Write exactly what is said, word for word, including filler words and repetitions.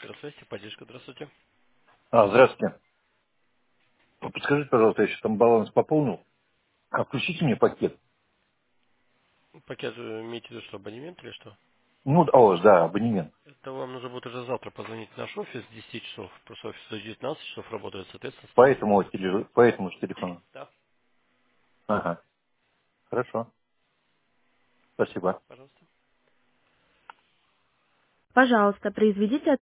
Здравствуйте, поддержка, здравствуйте. А, здравствуйте. Подскажите, пожалуйста, я сейчас там баланс пополнил. А включите мне пакет. Пакет э, имеете в виду, что абонемент или что? Ну, о, да, абонемент. Это вам нужно будет уже завтра позвонить в наш офис с десяти часов. Просто офис до девятнадцати часов работает, соответственно, с По того этому, звонить. теле- по этому же телефону. Да, Ага, хорошо. Спасибо. пожалуйста. Пожалуйста, произведите